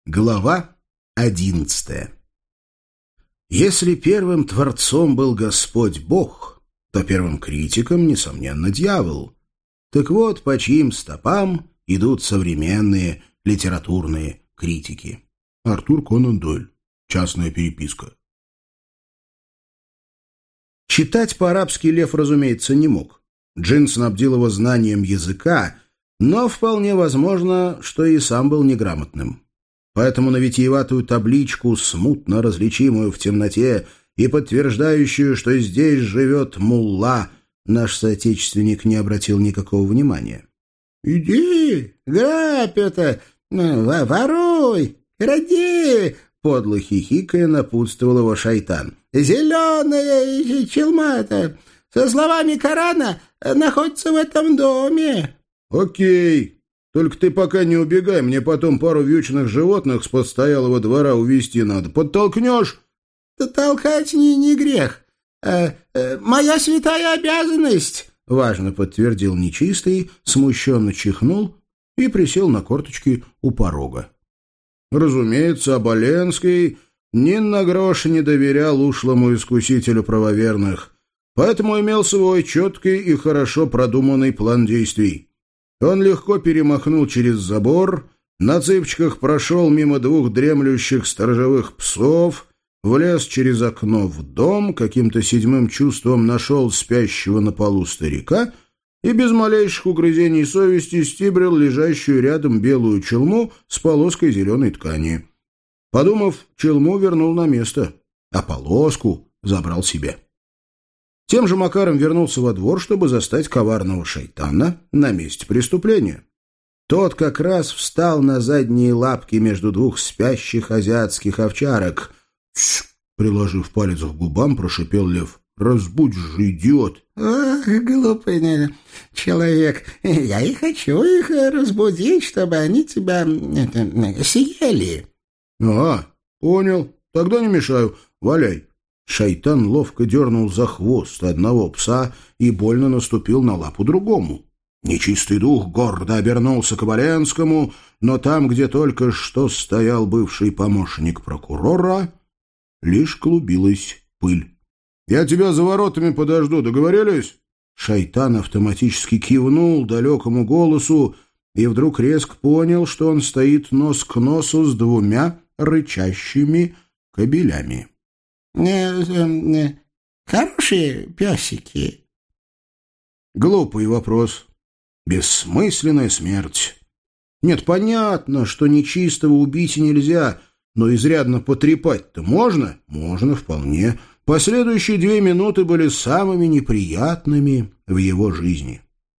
Глава 11. Если первым творцом был Господь Бог, то первым критиком, несомненно, дьявол. Так вот, по чьим стопам идут современные литературные критики. Артур Конан Дойль. Частная переписка. Читать по-арабски Лев, разумеется, не мог. Джин снабдил его знанием языка, но вполне возможно, что и сам был неграмотным. Поэтому на витиеватую табличку, смутно различимую в темноте и подтверждающую, что здесь живет мулла, наш соотечественник не обратил никакого внимания. «Иди, грабь это, воруй, кради!» Подло хихикая напутствовал его шайтан. «Зеленая челма-то со словами Корана находится в этом доме». «Окей. Только ты пока не убегай, мне потом пару вьючных животных с постоялого двора увезти надо. Подтолкнешь?» «Да толкать не грех. Моя святая обязанность», — важно подтвердил нечистый, смущенно чихнул и присел на корточки у порога. Разумеется, Оболенский ни на грош не доверял ушлому искусителю правоверных, поэтому имел свой четкий и хорошо продуманный план действий. Он легко перемахнул через забор, на цыпочках прошел мимо двух дремлющих сторожевых псов, влез через окно в дом, каким-то седьмым чувством нашел спящего на полу старика и без малейших угрызений совести стибрил лежащую рядом белую челму с полоской зеленой ткани. Подумав, челму вернул на место, а полоску забрал себе. Тем же макаром вернулся во двор, чтобы застать коварного шайтана на месте преступления. Тот как раз встал на задние лапки между двух спящих азиатских овчарок. «Тш!» — приложив палец к губам, прошипел Лев. «Разбудь же, идиот!» «Ох, глупый человек, я и хочу их разбудить, чтобы они тебя съели». Понял. Тогда не мешаю. Валяй». Шайтан ловко дернул за хвост одного пса и больно наступил на лапу другому. Нечистый дух гордо обернулся к Оболенскому, но там, где только что стоял бывший помощник прокурора, лишь клубилась пыль. «Я тебя за воротами подожду, договорились?» Шайтан автоматически кивнул далекому голосу и вдруг резко понял, что он стоит нос к носу с двумя рычащими кобелями. Хорошие песики». Глупый вопрос. Бессмысленная смерть. Нет, понятно, что нечистого убить нельзя, но изрядно потрепать-то можно? Можно вполне. Последующие 2 минуты были самыми неприятными в его жизни.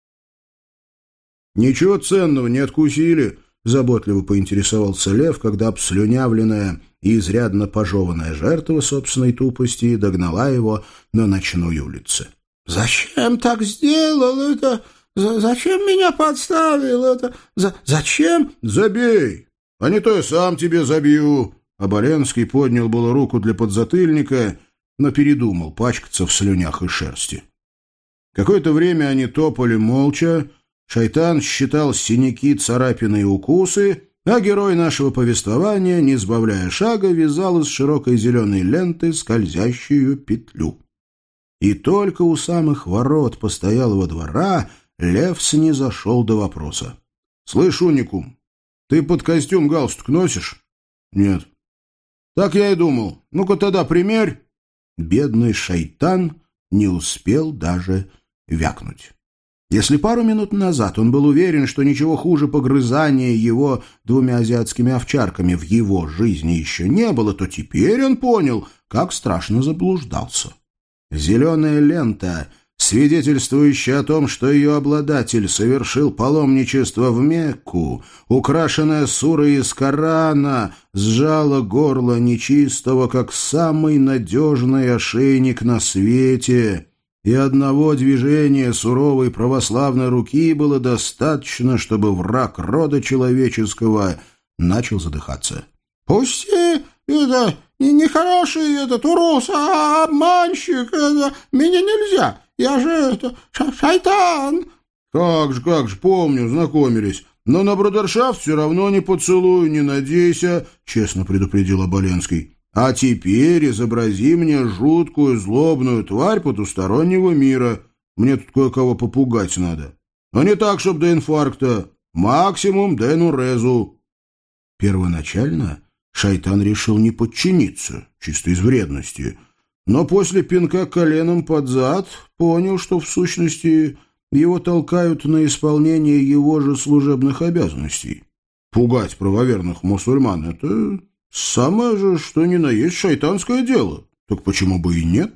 «Ничего ценного не откусили?» — заботливо поинтересовался Лев, когда обслюнявленная и изрядно пожеванная жертва собственной тупости догнала его на ночной улице. «Зачем так сделал это? Зачем меня подставил это? Зачем?» «Забей, а не то я сам тебе забью». Оболенский поднял было руку для подзатыльника, но передумал пачкаться в слюнях и шерсти. Какое-то время они топали молча, шайтан считал синяки, царапины и укусы, а герой нашего повествования, не сбавляя шага, вязал из широкой зеленой ленты скользящую петлю. И только у самых ворот постоялого двора Лев снизошел до вопроса. «Слышь, уникум, ты под костюм галстук носишь?» «Нет». «Так я и думал. Ну-ка тогда примерь». Бедный шайтан не успел даже вякнуть. Если пару минут назад он был уверен, что ничего хуже погрызания его 2 азиатскими овчарками в его жизни еще не было, то теперь он понял, как страшно заблуждался. Зеленая лента, свидетельствующая о том, что ее обладатель совершил паломничество в Мекку, украшенная сурой из Корана, сжала горло нечистого, как самый надежный ошейник на свете, и одного движения суровой православной руки было достаточно, чтобы враг рода человеческого начал задыхаться. «Пусть это нехороший этот урус, обманщик, меня нельзя, я же шайтан». Как же, помню, знакомились. Но на брудершафт все равно не поцелую, не надейся, — честно предупредил Оболенский. А теперь изобрази мне жуткую злобную тварь потустороннего мира. Мне тут кое-кого попугать надо. Но не так, чтоб до инфаркта. Максимум до энурезу. Первоначально шайтан решил не подчиниться, чисто из вредности. Но после пинка коленом под зад понял, что в сущности его толкают на исполнение его же служебных обязанностей. Пугать правоверных мусульман — это самое же, что ни на есть шайтанское дело. Так почему бы и нет?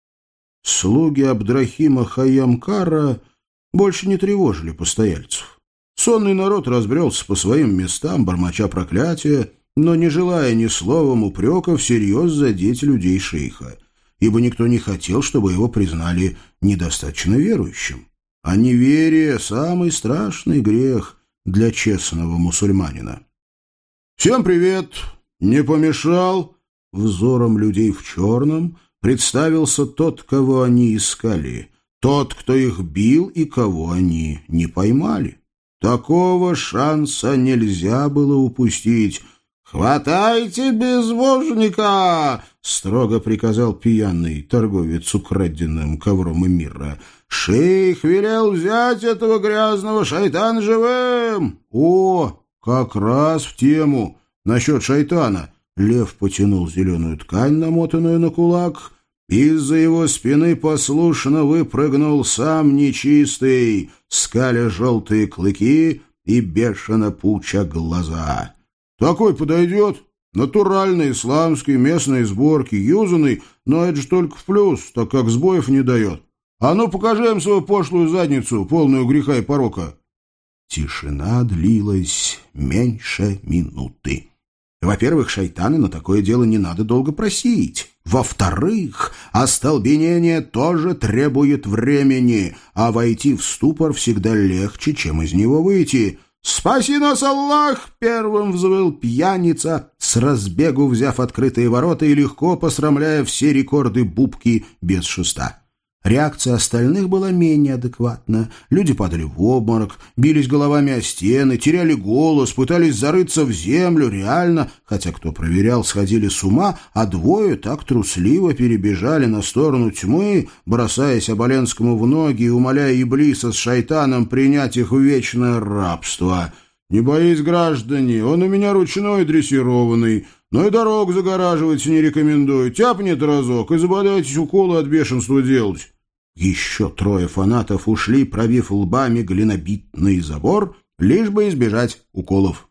Слуги Абдрахима Хайямкара больше не тревожили постояльцев. Сонный народ разбрелся по своим местам, бормоча проклятия, но не желая ни словом упрека всерьез задеть людей шейха, ибо никто не хотел, чтобы его признали недостаточно верующим. А неверие — самый страшный грех для честного мусульманина. «Всем привет! Не помешал?» Взором людей в черном представился тот, кого они искали, тот, кто их бил и кого они не поймали. Такого шанса нельзя было упустить. «Хватайте безбожника!» — строго приказал пьяный торговец украденным ковром эмира. «Шейх велел взять этого грязного шайтана живым!» «О, как раз в тему! Насчет шайтана!» Лев потянул зеленую ткань, намотанную на кулак. Из-за его спины послушно выпрыгнул сам нечистый, скаля желтые клыки и бешено пуча глаза. «Такой подойдет? Натуральный, исламский, местные сборки, юзанный, но это же только в плюс, так как сбоев не дает. А ну, покажи им свою пошлую задницу, полную греха и порока». Тишина длилась меньше минуты. Во-первых, шайтана на такое дело не надо долго просить. Во-вторых, остолбенение тоже требует времени, а войти в ступор всегда легче, чем из него выйти. «Спаси нас, Аллах!» — первым взвыл пьяница, с разбегу взяв открытые ворота и легко посрамляя все рекорды бубки без шеста. Реакция остальных была менее адекватна. Люди падали в обморок, бились головами о стены, теряли голос, пытались зарыться в землю, реально, хотя кто проверял, сходили с ума, а двое так трусливо перебежали на сторону тьмы, бросаясь Оболенскому в ноги и умоляя Иблиса с шайтаном принять их в вечное рабство. «Не боись, граждане, он у меня ручной дрессированный, но и дорогу загораживать не рекомендую. Тяпнет разок и забодайтесь уколы от бешенства делать». Еще трое фанатов ушли, пробив лбами глинобитный забор, лишь бы избежать уколов.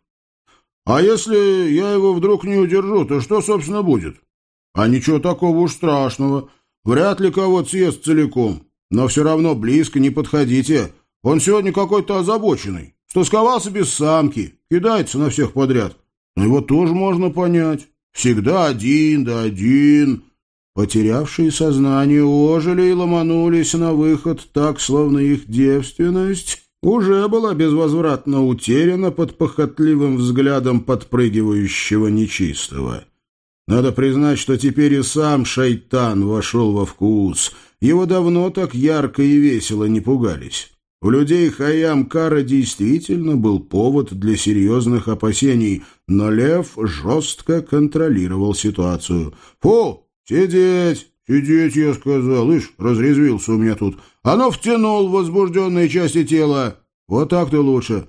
«А если я его вдруг не удержу, то что, собственно, будет?» «А ничего такого уж страшного. Вряд ли кого-то съест целиком. Но все равно близко не подходите. Он сегодня какой-то озабоченный. Стосковался без самки, кидается на всех подряд. Но его тоже можно понять. Всегда один да один». Потерявшие сознание ожили и ломанулись на выход так, словно их девственность уже была безвозвратно утеряна под похотливым взглядом подпрыгивающего нечистого. Надо признать, что теперь и сам шайтан вошел во вкус. Его давно так ярко и весело не пугались. У людей Хайямкара действительно был повод для серьезных опасений, но Лев жестко контролировал ситуацию. «Фу! «Сидеть! Сидеть, я сказал! Ишь, разрезвился у меня тут! Оно втянул в возбужденные части тела! Вот так-то лучше!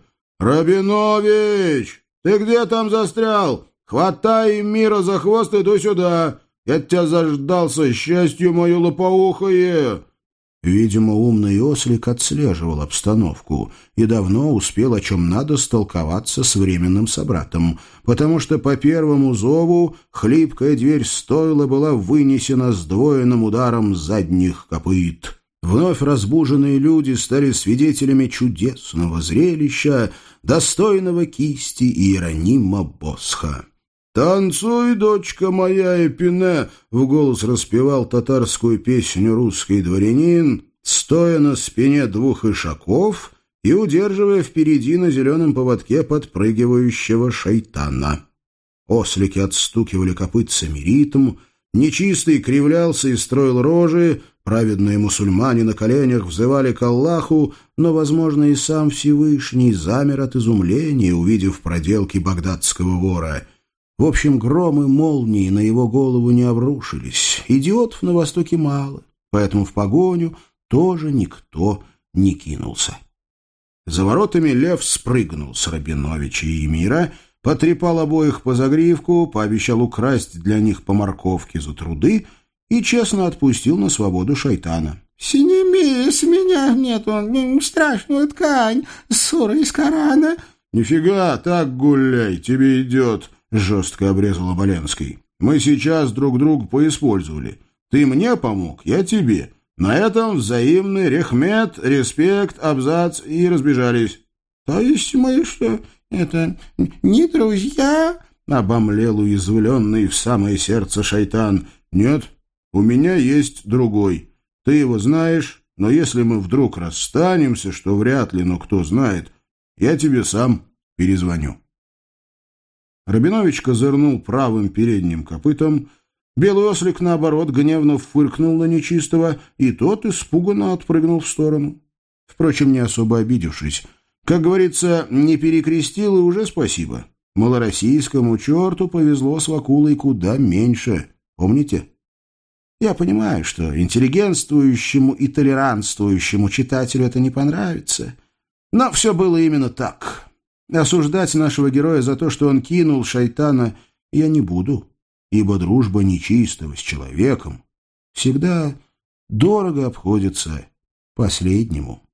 Рабинович! Ты где там застрял? Хватай мира за хвост и иду сюда! Я тебя заждался, счастью мое лопоухое!» Видимо, умный ослик отслеживал обстановку и давно успел о чем надо столковаться с временным собратом, потому что по первому зову хлипкая дверь стойла была вынесена сдвоенным ударом задних копыт. Вновь разбуженные люди стали свидетелями чудесного зрелища, достойного кисти Иеронима Босха. «Танцуй, дочка моя, Эпине!» — в голос распевал татарскую песню русский дворянин, стоя на спине двух ишаков и удерживая впереди на зеленом поводке подпрыгивающего шайтана. Ослики отстукивали копытцами ритм, нечистый кривлялся и строил рожи, Праведные мусульмане на коленях взывали к Аллаху, но, возможно, и сам Всевышний замер от изумления, увидев проделки багдадского вора. В общем, громы молнии на его голову не обрушились. Идиотов на Востоке мало, поэтому в погоню тоже никто не кинулся. За воротами Лев спрыгнул с Рабиновича и Эмира, потрепал обоих по загривку, пообещал украсть для них по морковке за труды и честно отпустил на свободу шайтана. «Сними с меня эту страшную ткань, сура из Корана». «Нифига, так гуляй, тебе идет», — жестко обрезал Оболенский. «Мы сейчас друг друга поиспользовали. Ты мне помог, я тебе. На этом взаимный рехмет, респект, абзац и разбежались». «То есть мы что, не друзья?» — обомлел уязвленный в самое сердце шайтан. «Нет, у меня есть другой. Ты его знаешь, но если мы вдруг расстанемся, что вряд ли, но кто знает, я тебе сам перезвоню». Рабинович козырнул правым передним копытом. Белый ослик, наоборот, гневно фыркнул на нечистого, и тот испуганно отпрыгнул в сторону. Впрочем, не особо обидевшись. Как говорится, не перекрестил и уже спасибо. Малороссийскому черту повезло с Вакулой куда меньше. Помните? Я понимаю, что интеллигентствующему и толерантствующему читателю это не понравится. Но все было именно так. Осуждать нашего героя за то, что он кинул шайтана, я не буду, ибо дружба нечистого с человеком всегда дорого обходится последнему.